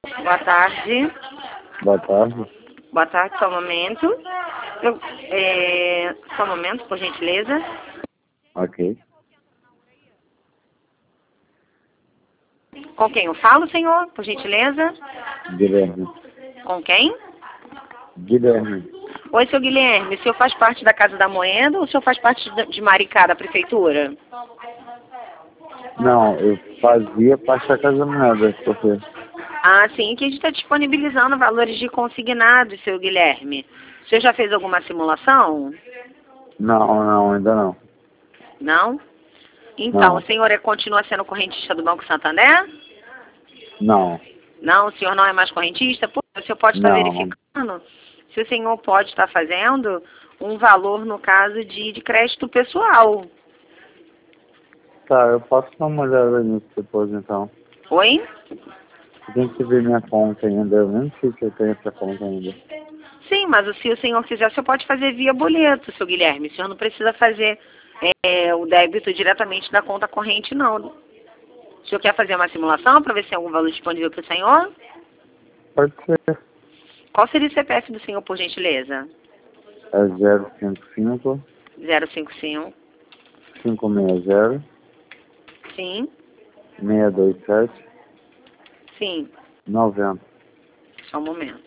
Boa tarde. Boa tarde. Boa tarde, só um momento. Só um momento, por gentileza. Ok. Com quem eu falo, senhor? Por gentileza. Guilherme. Com quem? Guilherme. Oi, seu Guilherme. O senhor faz parte da Casa da Moeda ou o senhor faz parte de Maricá, da Prefeitura? Não, eu fazia parte da Casa da Moeda, porque... Ah, sim, que a gente está disponibilizando valores de consignados, seu Guilherme. O senhor já fez alguma simulação? Não, ainda não. Não? Então, Não. o senhor continua sendo correntista do Banco Santander? Não. Não, o senhor não é mais correntista? Pô, o senhor pode estar Não. verificando se o senhor pode estar fazendo um valor, no caso, de crédito pessoal. Tá, eu posso dar uma olhada nisso depois, então. Oi? Tem que ver minha conta ainda. Eu nem sei se eu tenho essa conta ainda. Sim, mas se o senhor quiser, o senhor pode fazer via boleto, seu Guilherme. O senhor não precisa fazer o débito diretamente da conta corrente, não. O senhor quer fazer uma simulação para ver se tem algum valor disponível para o senhor? Pode ser. Qual seria o CPF do senhor, por gentileza? É 055 055. 560 Sim, 627 sim. 90. Só um momento.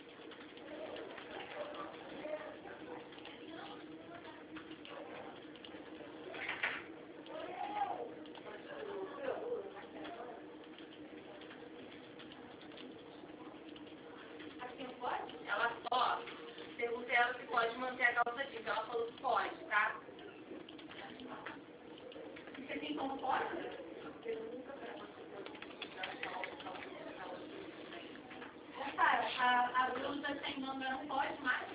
Ela só perguntei a ela se pode manter a calça jeans. Ela falou que pode, tá? Você tem como pode? A blusa sem manga não pode mais?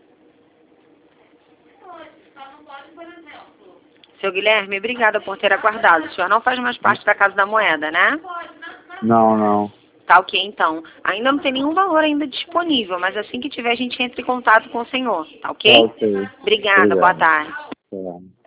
Pode, só não pode, por exemplo. Seu Guilherme, obrigada por ter aguardado. O senhor não faz mais parte da Casa da Moeda, né? Não. Tá ok, então. Ainda não tem nenhum valor ainda disponível, mas assim que tiver a gente entra em contato com o senhor, tá ok? Tá ok. Obrigada, boa Obrigado. tarde. Tá.